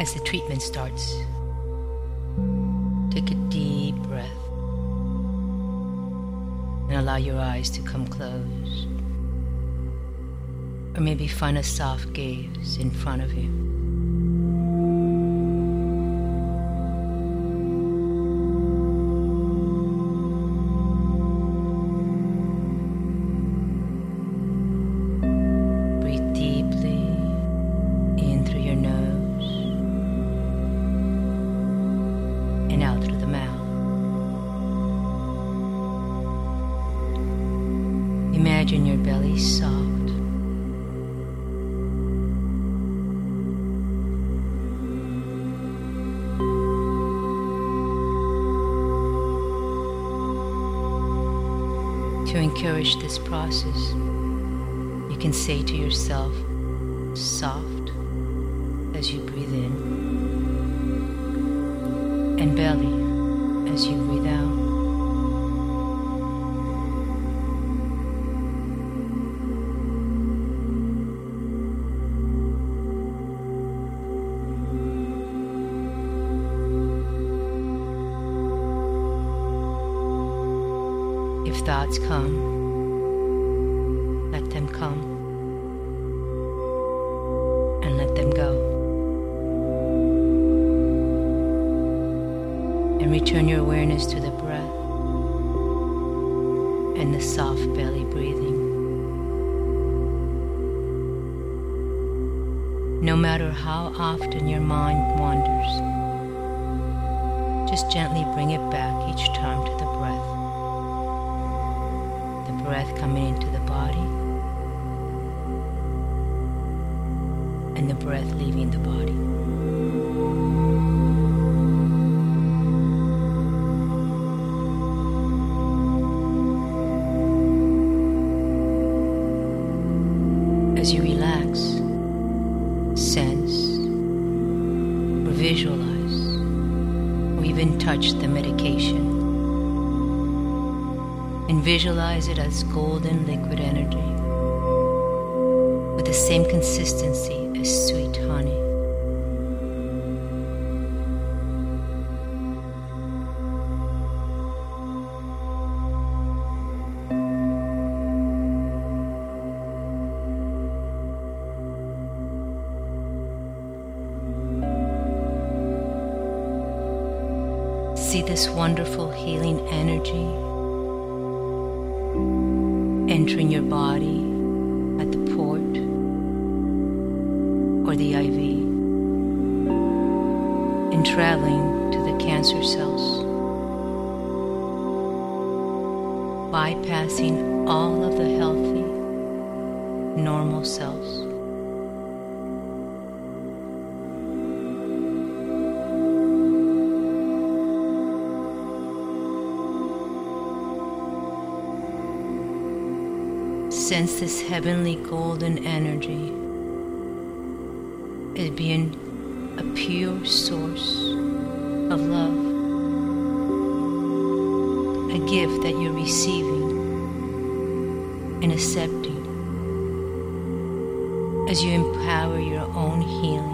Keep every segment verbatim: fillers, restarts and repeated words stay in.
as the treatment starts. Take a deep breath and allow your eyes to come closed. Or maybe find a soft gaze in front of you. Breathe deeply in through your nose and out through the mouth. Imagine your belly soft. To encourage this process, you can say to yourself, soft, as you breathe in, and belly as you breathe out. If thoughts come, let them come and let them go. And return your awareness to the breath and the soft belly breathing. No matter how often your mind wanders, just gently bring it back each time to the breath. Breath coming into the body and the breath leaving the body. As you relax, sense, or visualize, or even touch the medication, and visualize it as golden liquid energy with the same consistency as sweet honey. See this wonderful healing energy entering your body at the port or the I V and traveling to the cancer cells, bypassing all of the healthy, normal cells. Sense this heavenly golden energy as being a pure source of love, a gift that you're receiving and accepting as you empower your own healing.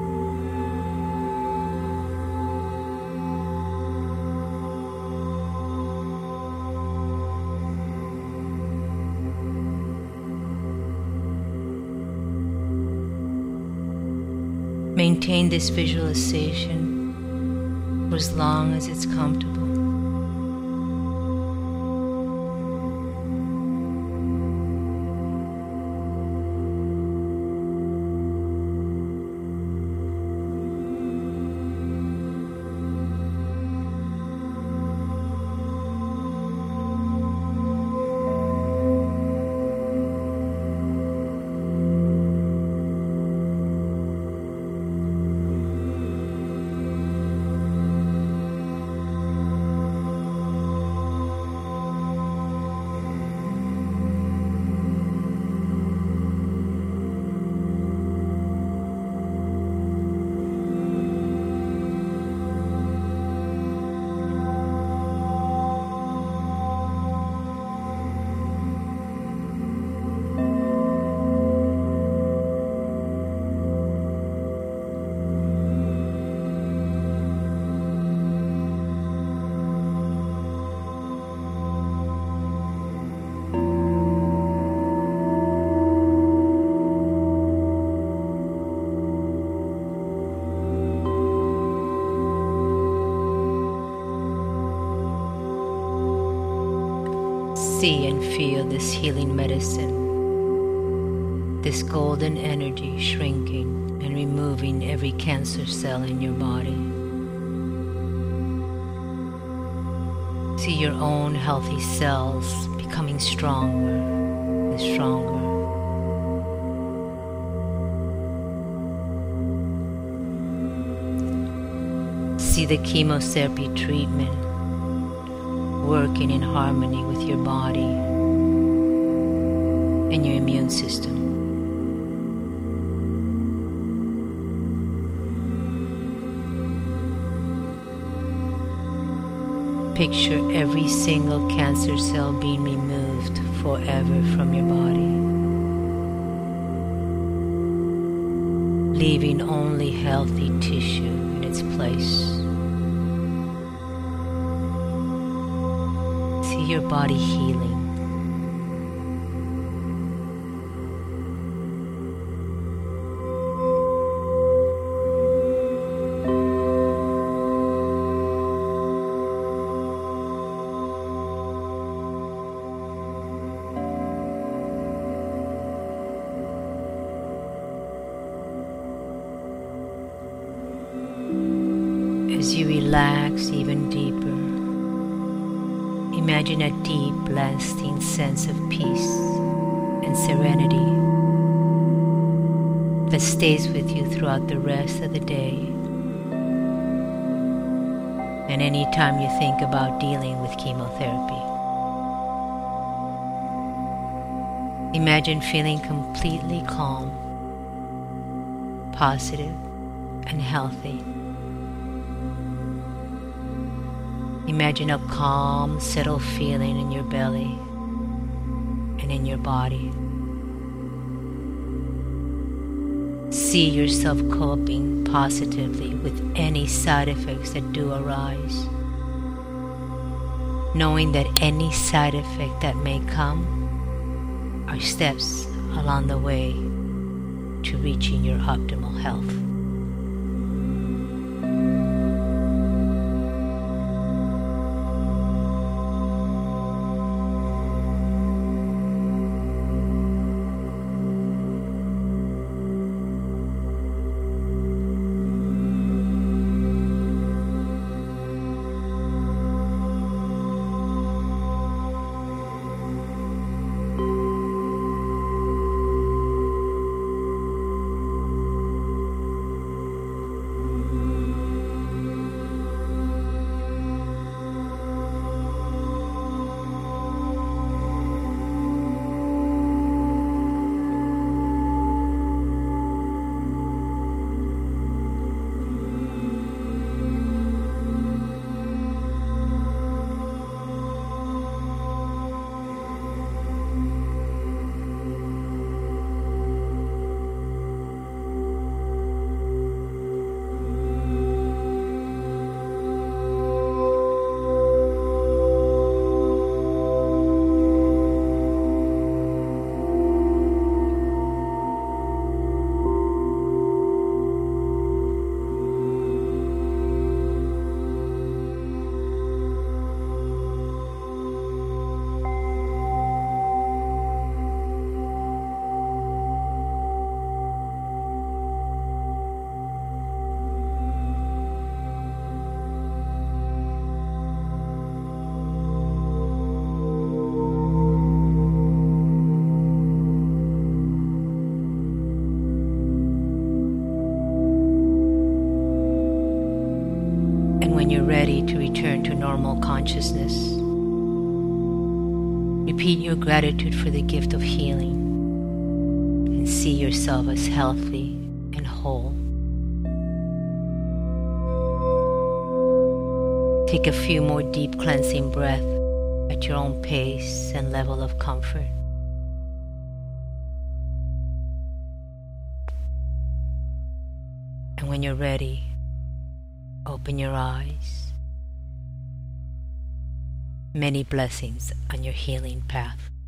Maintain this visualization for as long as it's comfortable. See and feel this healing medicine, this golden energy shrinking and removing every cancer cell in your body. See your own healthy cells becoming stronger and stronger. See the chemotherapy treatment working in harmony with your body and your immune system. Picture every single cancer cell being removed forever from your body, leaving only healthy tissue in its place. See your body healing. As you relax even deeper, imagine a deep, lasting sense of peace and serenity that stays with you throughout the rest of the day. And any time you think about dealing with chemotherapy, imagine feeling completely calm, positive, and healthy. Imagine a calm, settled feeling in your belly and in your body. See yourself coping positively with any side effects that do arise, knowing that any side effect that may come are steps along the way to reaching your optimal health. When you're ready to return to normal consciousness, repeat your gratitude for the gift of healing and see yourself as healthy and whole. Take a few more deep cleansing breaths at your own pace and level of comfort. And when you're ready, open your eyes. Many blessings on your healing path.